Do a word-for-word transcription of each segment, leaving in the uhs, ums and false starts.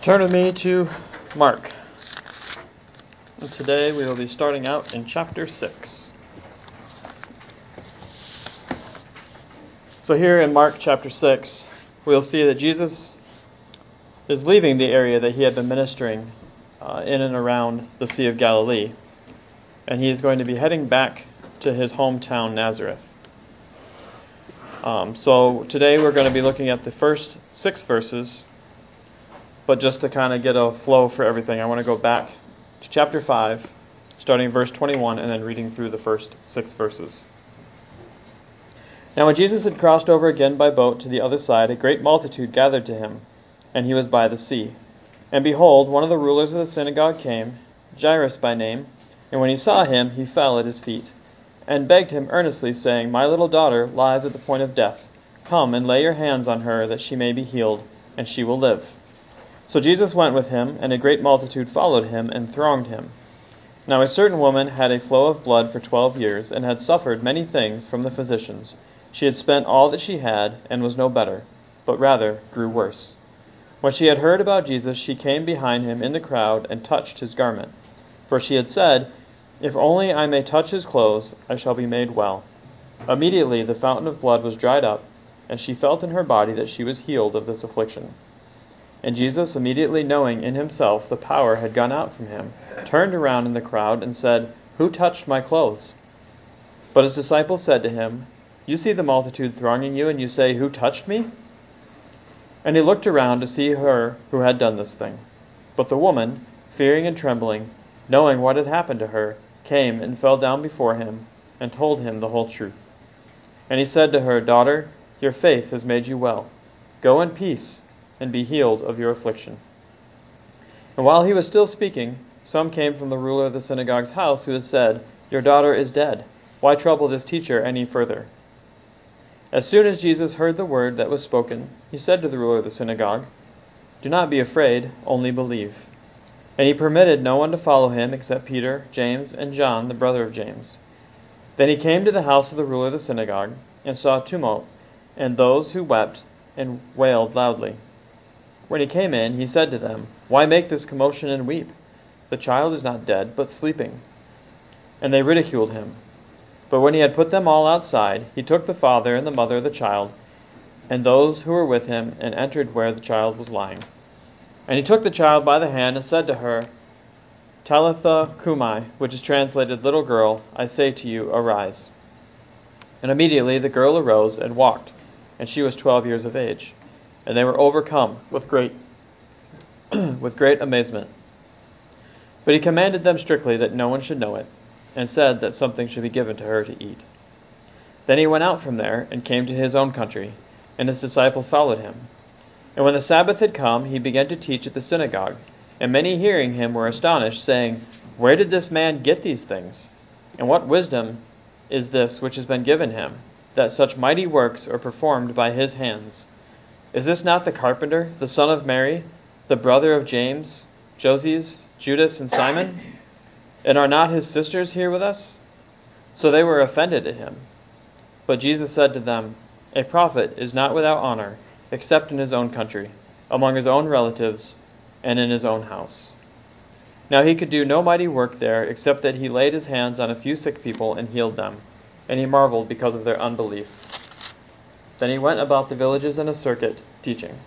Turn with me to Mark. And today we will be starting out in chapter six. So here in Mark chapter six, we'll see that Jesus is leaving the area that he had been ministering uh, in and around the Sea of Galilee. And he is going to be heading back to his hometown, Nazareth. Um, so today we're going to be looking at the first six verses. But just to kind of get a flow for everything, I want to go back to chapter five, starting verse twenty-one, and then reading through the first six verses. Now when Jesus had crossed over again by boat to the other side, a great multitude gathered to him, and he was by the sea. And behold, one of the rulers of the synagogue came, Jairus by name, and when he saw him, he fell at his feet, and begged him earnestly, saying, My little daughter lies at the point of death. Come and lay your hands on her, that she may be healed, and she will live. So Jesus went with him, and a great multitude followed him and thronged him. Now a certain woman had a flow of blood for twelve years, and had suffered many things from the physicians. She had spent all that she had, and was no better, but rather grew worse. When she had heard about Jesus, she came behind him in the crowd, and touched his garment. For she had said, If only I may touch his clothes, I shall be made well. Immediately the fountain of blood was dried up, and she felt in her body that she was healed of this affliction. And Jesus, immediately knowing in himself the power had gone out from him, turned around in the crowd and said, Who touched my clothes? But his disciples said to him, You see the multitude thronging you, and you say, Who touched me? And he looked around to see her who had done this thing. But the woman, fearing and trembling, knowing what had happened to her, came and fell down before him, and told him the whole truth. And he said to her, Daughter, your faith has made you well. Go in peace, and be healed of your affliction. And while he was still speaking, some came from the ruler of the synagogue's house, who had said, Your daughter is dead. Why trouble this teacher any further? As soon as Jesus heard the word that was spoken, he said to the ruler of the synagogue, Do not be afraid, only believe. And he permitted no one to follow him except Peter, James, and John, the brother of James. Then he came to the house of the ruler of the synagogue, and saw tumult, and those who wept and wailed loudly. When he came in, he said to them, Why make this commotion and weep? The child is not dead, but sleeping. And they ridiculed him. But when he had put them all outside, he took the father and the mother of the child, and those who were with him, and entered where the child was lying. And he took the child by the hand, and said to her, Talitha cumi, which is translated, Little girl, I say to you, arise. And immediately the girl arose and walked, and she was twelve years of age. And they were overcome with great with great amazement. But he commanded them strictly that no one should know it, and said that something should be given to her to eat. Then he went out from there, and came to his own country, and his disciples followed him. And when the Sabbath had come, he began to teach at the synagogue, and many hearing him were astonished, saying, Where did this man get these things? And what wisdom is this which has been given him, that such mighty works are performed by his hands? Is this not the carpenter, the son of Mary, the brother of James, Joses, Judas, and Simon? And are not his sisters here with us? So they were offended at him. But Jesus said to them, A prophet is not without honor, except in his own country, among his own relatives, and in his own house. Now he could do no mighty work there, except that he laid his hands on a few sick people and healed them. And he marveled because of their unbelief. Then he went about the villages in a circuit, teaching.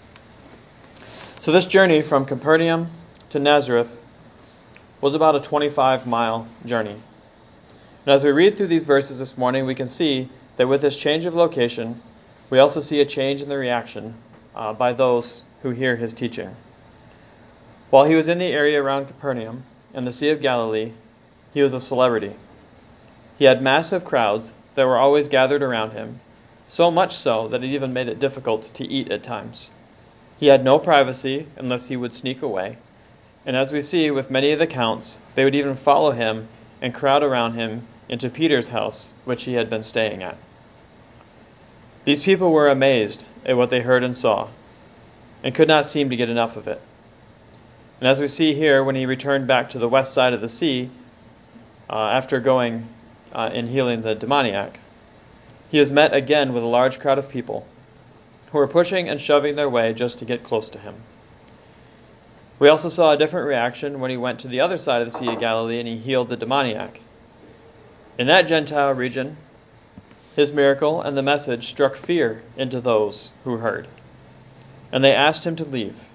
So this journey from Capernaum to Nazareth was about a twenty-five mile journey. And as we read through these verses this morning, we can see that with this change of location, we also see a change in the reaction uh, by those who hear his teaching. While he was in the area around Capernaum and the Sea of Galilee, he was a celebrity. He had massive crowds that were always gathered around him, so much so that it even made it difficult to eat at times. He had no privacy unless he would sneak away, and as we see with many of the accounts, they would even follow him and crowd around him into Peter's house, which he had been staying at. These people were amazed at what they heard and saw, and could not seem to get enough of it. And as we see here, when he returned back to the west side of the sea, uh, after going uh, and healing the demoniac, he is met again with a large crowd of people who are pushing and shoving their way just to get close to him. We also saw a different reaction when he went to the other side of the Sea of Galilee and he healed the demoniac. In that Gentile region, his miracle and the message struck fear into those who heard, and they asked him to leave.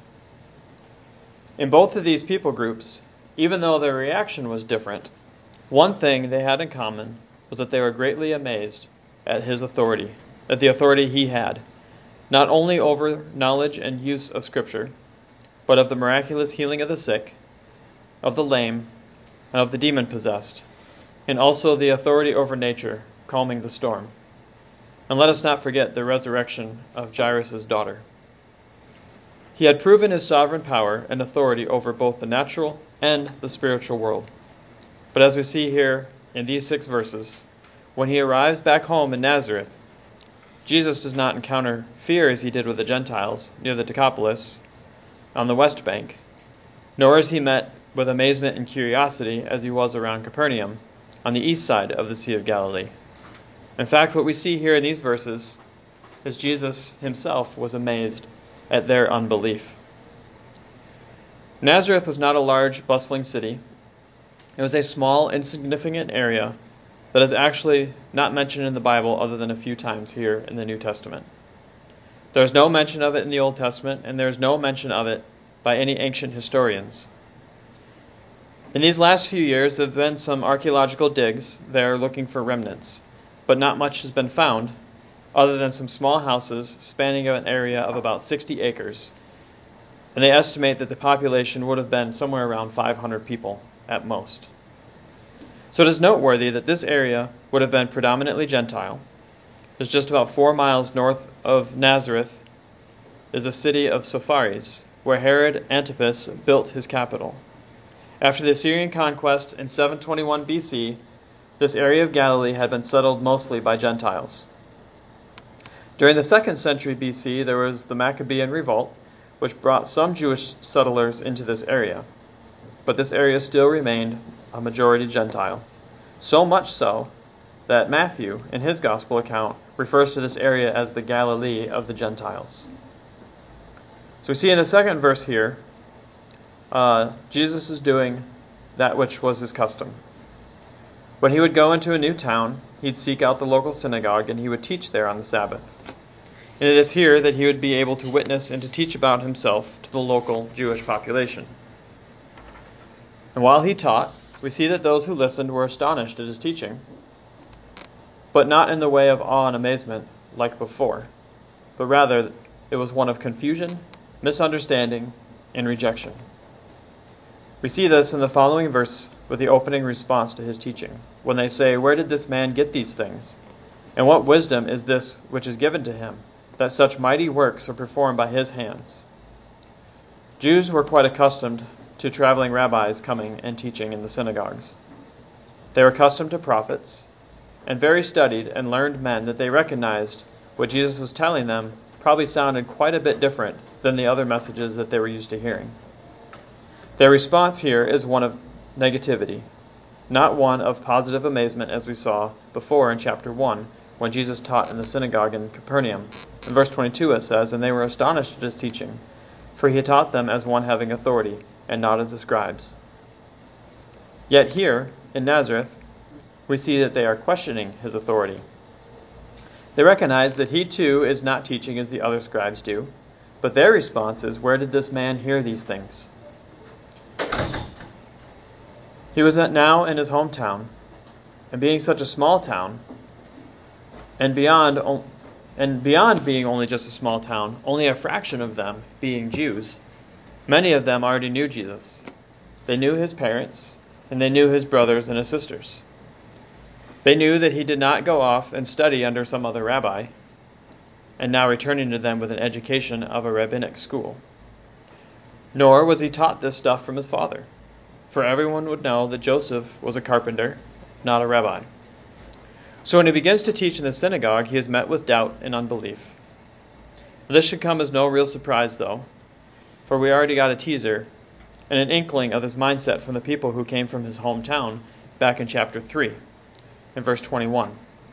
In both of these people groups, even though their reaction was different, one thing they had in common was that they were greatly amazed at his authority, at the authority he had, not only over knowledge and use of Scripture, but of the miraculous healing of the sick, of the lame, and of the demon-possessed, and also the authority over nature, calming the storm. And let us not forget the resurrection of Jairus' daughter. He had proven his sovereign power and authority over both the natural and the spiritual world. But as we see here in these six verses, when he arrives back home in Nazareth, Jesus does not encounter fear as he did with the Gentiles near the Decapolis on the west bank, nor is he met with amazement and curiosity as he was around Capernaum on the east side of the Sea of Galilee. In fact, what we see here in these verses is Jesus himself was amazed at their unbelief. Nazareth was not a large, bustling city. It was a small, insignificant area that is actually not mentioned in the Bible other than a few times here in the New Testament. There is no mention of it in the Old Testament, and there is no mention of it by any ancient historians. In these last few years, there have been some archaeological digs there looking for remnants, but not much has been found other than some small houses spanning an area of about sixty acres. And they estimate that the population would have been somewhere around five hundred people at most. So it is noteworthy that this area would have been predominantly Gentile. It's just about four miles north of Nazareth is the city of Sepharis, where Herod Antipas built his capital. After the Assyrian conquest in seven twenty-one B C, this area of Galilee had been settled mostly by Gentiles. During the second century B C, there was the Maccabean revolt, which brought some Jewish settlers into this area. But this area still remained a majority Gentile. So much so that Matthew, in his gospel account, refers to this area as the Galilee of the Gentiles. So we see in the second verse here, uh, Jesus is doing that which was his custom. When he would go into a new town, he'd seek out the local synagogue and he would teach there on the Sabbath. And it is here that he would be able to witness and to teach about himself to the local Jewish population. And while he taught, we see that those who listened were astonished at his teaching, but not in the way of awe and amazement like before, but rather it was one of confusion, misunderstanding, and rejection. We see this in the following verse with the opening response to his teaching, when they say, "Where did this man get these things? And what wisdom is this which is given to him, that such mighty works are performed by his hands?" Jews were quite accustomed to traveling rabbis coming and teaching in the synagogues. They were accustomed to prophets, and very studied and learned men that they recognized what Jesus was telling them probably sounded quite a bit different than the other messages that they were used to hearing. Their response here is one of negativity, not one of positive amazement as we saw before in chapter one when Jesus taught in the synagogue in Capernaum. In verse twenty-two it says, "And they were astonished at his teaching, for he taught them as one having authority, and not as the scribes." Yet here, in Nazareth, we see that they are questioning his authority. They recognize that he too is not teaching as the other scribes do, but their response is, "Where did this man hear these things?" He was now in his hometown, and being such a small town, and beyond and beyond being only just a small town, only a fraction of them being Jews, many of them already knew Jesus. They knew his parents, and they knew his brothers and his sisters. They knew that he did not go off and study under some other rabbi, and now returning to them with an education of a rabbinic school. Nor was he taught this stuff from his father, for everyone would know that Joseph was a carpenter, not a rabbi. So when he begins to teach in the synagogue, he is met with doubt and unbelief. This should come as no real surprise, though, for we already got a teaser and an inkling of his mindset from the people who came from his hometown back in chapter three, in verse twenty-one.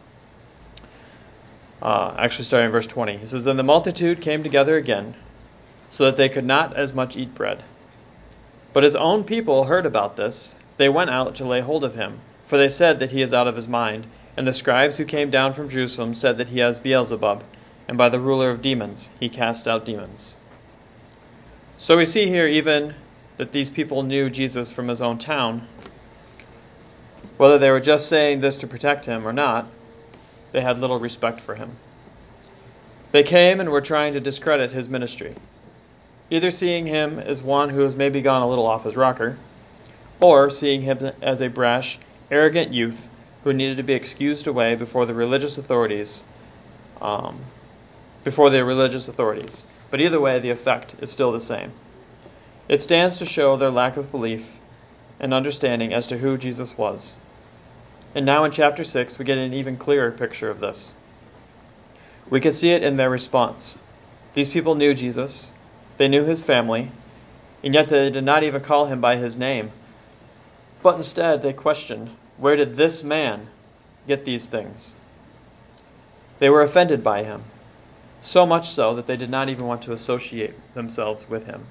Uh, actually, starting in verse twenty. He says, "Then the multitude came together again, so that they could not as much eat bread. But his own people heard about this. They went out to lay hold of him, for they said that he is out of his mind. And the scribes who came down from Jerusalem said that he has Beelzebub, and by the ruler of demons he cast out demons. So we see here even that these people knew Jesus from his own town. Whether they were just saying this to protect him or not, they had little respect for him. They came and were trying to discredit his ministry, either seeing him as one who has maybe gone a little off his rocker, or seeing him as a brash, arrogant youth who needed to be excused away before the religious authorities. Um, before the religious authorities. But either way, the effect is still the same. It stands to show their lack of belief and understanding as to who Jesus was. And now in chapter six, we get an even clearer picture of this. We can see it in their response. These people knew Jesus, they knew his family, and yet they did not even call him by his name. But instead they questioned, where did this man get these things? They were offended by him, so much so that they did not even want to associate themselves with him.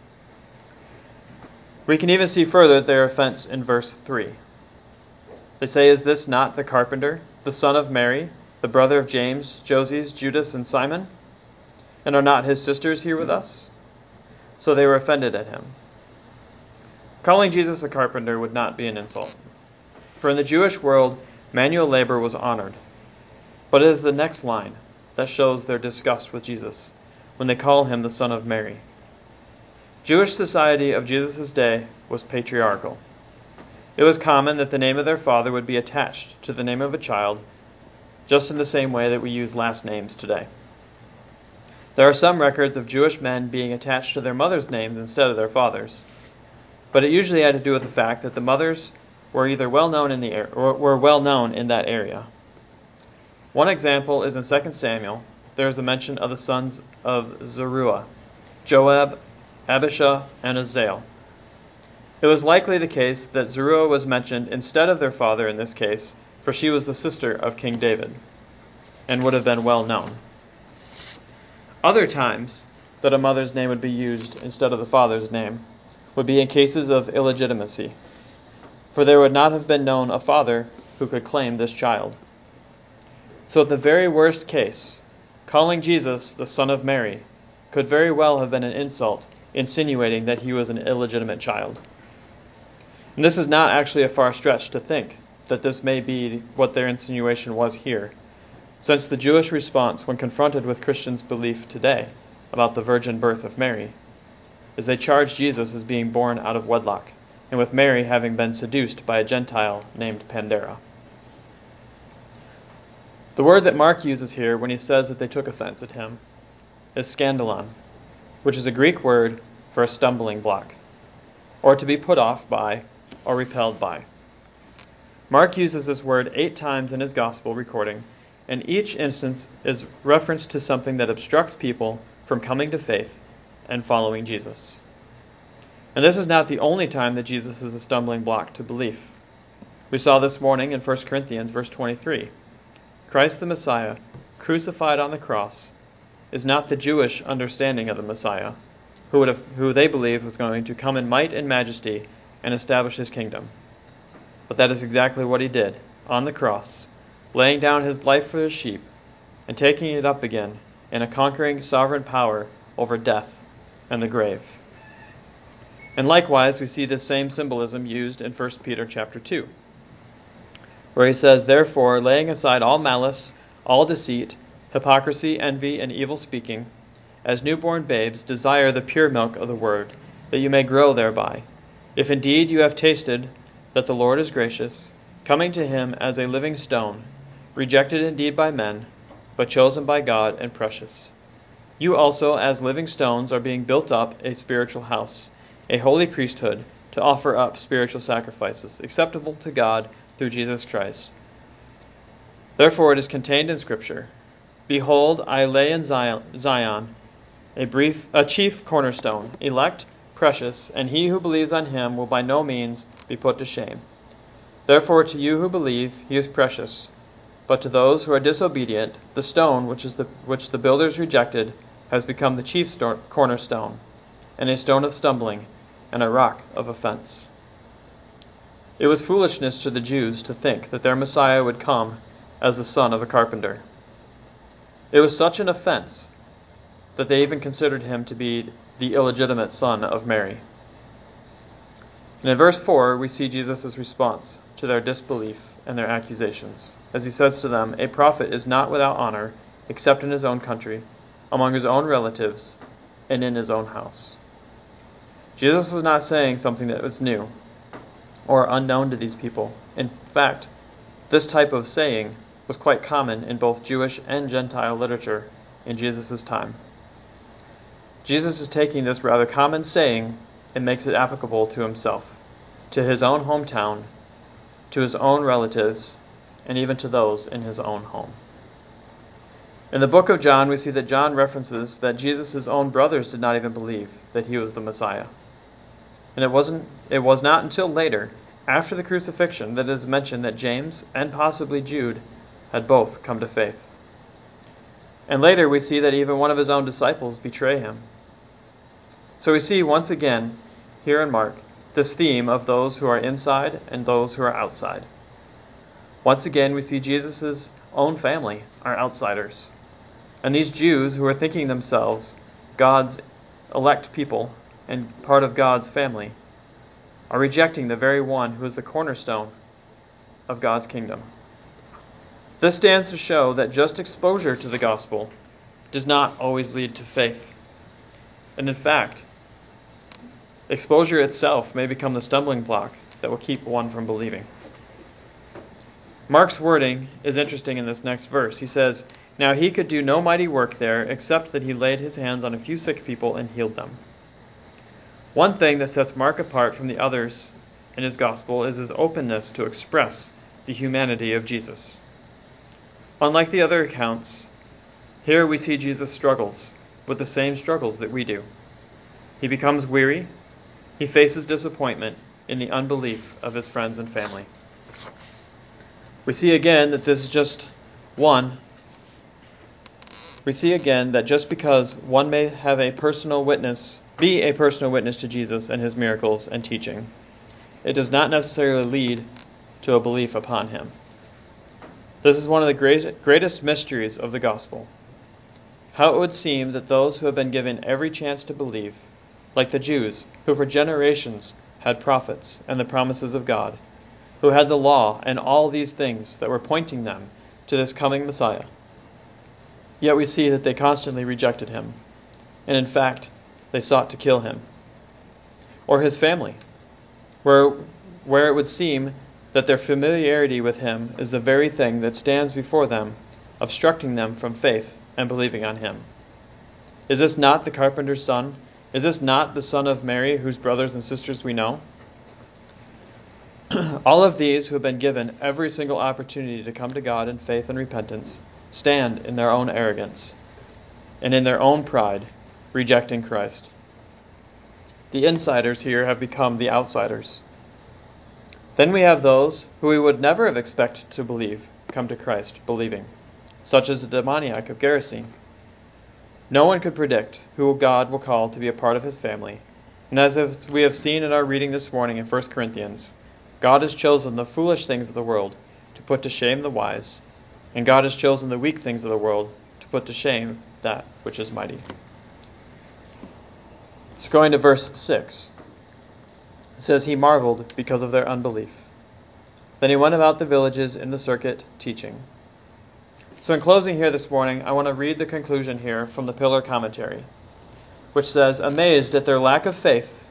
We can even see further their offense in verse three. They say, is this not the carpenter, the son of Mary, the brother of James, Joses, Judas, and Simon? And are not his sisters here with us? So they were offended at him. Calling Jesus a carpenter would not be an insult, for in the Jewish world, manual labor was honored. But it is the next line that shows their disgust with Jesus, when they call him the son of Mary. Jewish society of Jesus' day was patriarchal. It was common that the name of their father would be attached to the name of a child, just in the same way that we use last names today. There are some records of Jewish men being attached to their mothers' names instead of their fathers, but it usually had to do with the fact that the mothers were either well known in the er- or were well known in that area. One example is in Second Samuel. There is a mention of the sons of Zeruiah, Joab, Abishai, and Azael. It was likely the case that Zeruiah was mentioned instead of their father in this case, for she was the sister of King David, and would have been well known. Other times that a mother's name would be used instead of the father's name would be in cases of illegitimacy, for there would not have been known a father who could claim this child. So at the very worst case, calling Jesus the son of Mary could very well have been an insult, insinuating that he was an illegitimate child. And this is not actually a far stretch to think that this may be what their insinuation was here, since the Jewish response when confronted with Christians' belief today about the virgin birth of Mary is they charge Jesus as being born out of wedlock, and with Mary having been seduced by a Gentile named Pandera. The word that Mark uses here when he says that they took offense at him is scandalon, which is a Greek word for a stumbling block, or to be put off by or repelled by. Mark uses this word eight times in his gospel recording, and each instance is reference to something that obstructs people from coming to faith and following Jesus. And this is not the only time that Jesus is a stumbling block to belief. We saw this morning in First Corinthians verse twenty-three. Christ the Messiah, crucified on the cross, is not the Jewish understanding of the Messiah, who would have, who they believed was going to come in might and majesty and establish his kingdom. But that is exactly what he did on the cross, laying down his life for his sheep and taking it up again in a conquering sovereign power over death and the grave. And likewise, we see this same symbolism used in First Peter chapter two, where he says, therefore, laying aside all malice, all deceit, hypocrisy, envy, and evil speaking, as newborn babes, desire the pure milk of the word, that you may grow thereby. If indeed you have tasted that the Lord is gracious, coming to him as a living stone, rejected indeed by men, but chosen by God and precious. You also, as living stones, are being built up a spiritual house, a holy priesthood, to offer up spiritual sacrifices, acceptable to God through Jesus Christ. Therefore it is contained in Scripture, behold, I lay in Zion a brief, a chief cornerstone, elect, precious, and he who believes on him will by no means be put to shame. Therefore to you who believe, he is precious. But to those who are disobedient, the stone which is the which the builders rejected has become the chief sto- cornerstone, and a stone of stumbling, and a rock of offense. It was foolishness to the Jews to think that their Messiah would come as the son of a carpenter. It was such an offense that they even considered him to be the illegitimate son of Mary. And in verse four, we see Jesus' response to their disbelief and their accusations, as he says to them, "A prophet is not without honor except in his own country, among his own relatives, and in his own house." Jesus was not saying something that was new or unknown to these people. In fact, this type of saying was quite common in both Jewish and Gentile literature in Jesus' time. Jesus is taking this rather common saying and makes it applicable to himself, to his own hometown, to his own relatives, and even to those in his own home. In the book of John, we see that John references that Jesus' own brothers did not even believe that he was the Messiah. And it wasn't it was not until later, after the crucifixion, that it is mentioned that James and possibly Jude had both come to faith. And later we see that even one of his own disciples betray him. So we see once again, here in Mark, this theme of those who are inside and those who are outside. Once again, we see Jesus' own family are outsiders. And these Jews who are thinking themselves God's elect people and part of God's family are rejecting the very one who is the cornerstone of God's kingdom. This stands to show that just exposure to the gospel does not always lead to faith. And in fact, exposure itself may become the stumbling block that will keep one from believing. Mark's wording is interesting in this next verse. He says, "Now he could do no mighty work there, except that he laid his hands on a few sick people and healed them." One thing that sets Mark apart from the others in his gospel is his openness to express the humanity of Jesus. Unlike the other accounts, here we see Jesus struggles with the same struggles that we do. He becomes weary. He faces disappointment in the unbelief of his friends and family. We see again that this is just one. We see again that just because one may have a personal witness, be a personal witness to Jesus and his miracles and teaching, it does not necessarily lead to a belief upon him. This is one of the great, greatest mysteries of the gospel. How it would seem that those who have been given every chance to believe, like the Jews, who for generations had prophets and the promises of God, who had the law and all these things that were pointing them to this coming Messiah, yet we see that they constantly rejected him, and in fact, they sought to kill him. Or his family, where, where it would seem that their familiarity with him is the very thing that stands before them, obstructing them from faith and believing on him. Is this not the carpenter's son? Is this not the son of Mary, whose brothers and sisters we know? All of these who have been given every single opportunity to come to God in faith and repentance stand in their own arrogance and in their own pride, rejecting Christ. The insiders here have become the outsiders. Then we have those who we would never have expected to believe come to Christ believing, such as the demoniac of Gerasene. No one could predict who God will call to be a part of his family, and as we have seen in our reading this morning in First Corinthians, God has chosen the foolish things of the world to put to shame the wise, and God has chosen the weak things of the world to put to shame that which is mighty. So going to verse six, it says, "He marveled because of their unbelief. Then he went about the villages in the circuit teaching." So in closing here this morning, I want to read the conclusion here from the Pillar Commentary, which says, "Amazed at their lack of faith,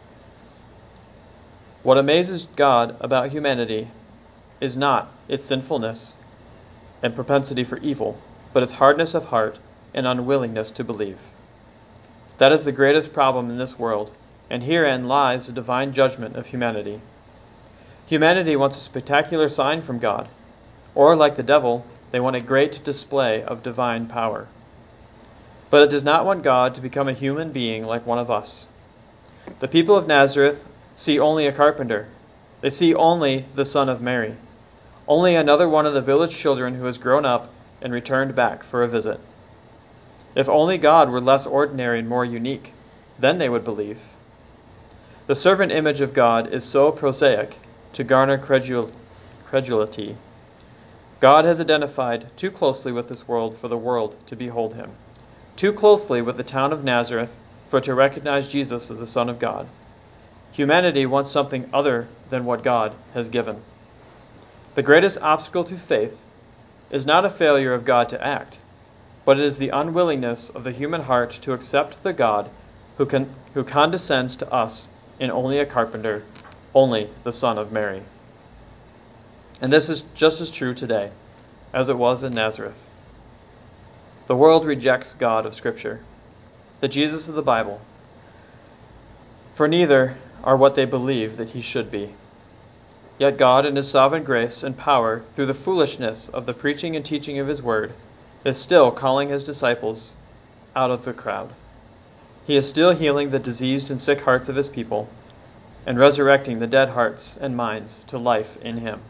what amazes God about humanity is not its sinfulness and propensity for evil, but its hardness of heart and unwillingness to believe. That is the greatest problem in this world, and herein lies the divine judgment of humanity. Humanity wants a spectacular sign from God, or like the devil, they want a great display of divine power. But it does not want God to become a human being like one of us. The people of Nazareth see only a carpenter. They see only the son of Mary, only another one of the village children who has grown up and returned back for a visit. If only God were less ordinary and more unique, then they would believe. The servant image of God is so prosaic to garner credul- credulity. God has identified too closely with this world for the world to behold him, too closely with the town of Nazareth for it to recognize Jesus as the Son of God. Humanity wants something other than what God has given. The greatest obstacle to faith is not a failure of God to act, but it is the unwillingness of the human heart to accept the God who can, who condescends to us in only a carpenter, only the Son of Mary. And this is just as true today as it was in Nazareth. The world rejects God of Scripture, the Jesus of the Bible, for neither are what they believe that he should be. Yet God, in his sovereign grace and power, through the foolishness of the preaching and teaching of his word, is still calling his disciples out of the crowd. He is still healing the diseased and sick hearts of his people and resurrecting the dead hearts and minds to life in him.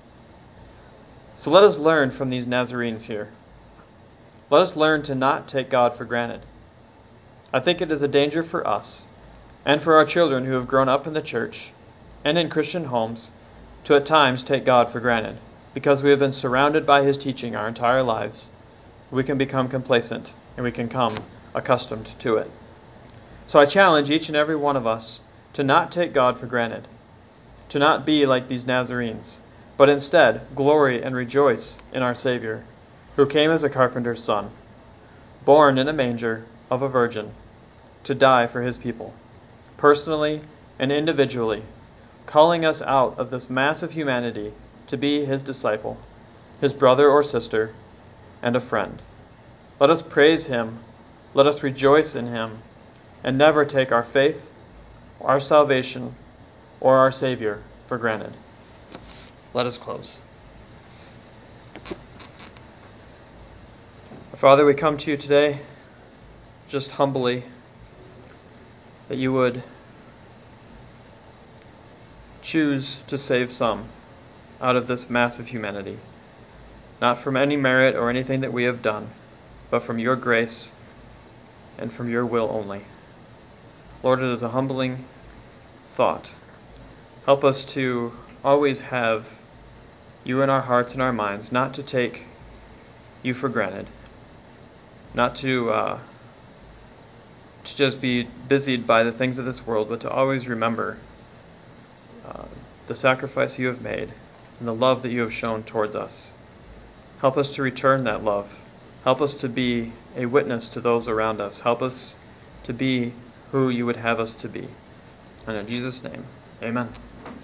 So let us learn from these Nazarenes here. Let us learn to not take God for granted. I think it is a danger for us and for our children who have grown up in the church and in Christian homes to at times take God for granted. Because we have been surrounded by his teaching our entire lives, we can become complacent and we can become accustomed to it. So I challenge each and every one of us to not take God for granted, to not be like these Nazarenes, but instead glory and rejoice in our Savior, who came as a carpenter's son, born in a manger of a virgin, to die for his people, personally and individually, calling us out of this mass of humanity to be his disciple, his brother or sister, and a friend. Let us praise him, let us rejoice in him, and never take our faith, our salvation, or our Savior for granted. Let us close. Father, we come to you today just humbly, that you would choose to save some out of this mass of humanity, not from any merit or anything that we have done, but from your grace and from your will only. Lord, it is a humbling thought. Help us to always have you in our hearts and our minds, not to take you for granted, not to uh, to just be busied by the things of this world, but to always remember uh, the sacrifice you have made and the love that you have shown towards us. Help us to return that love. Help us to be a witness to those around us. Help us to be who you would have us to be. And in Jesus' name, amen.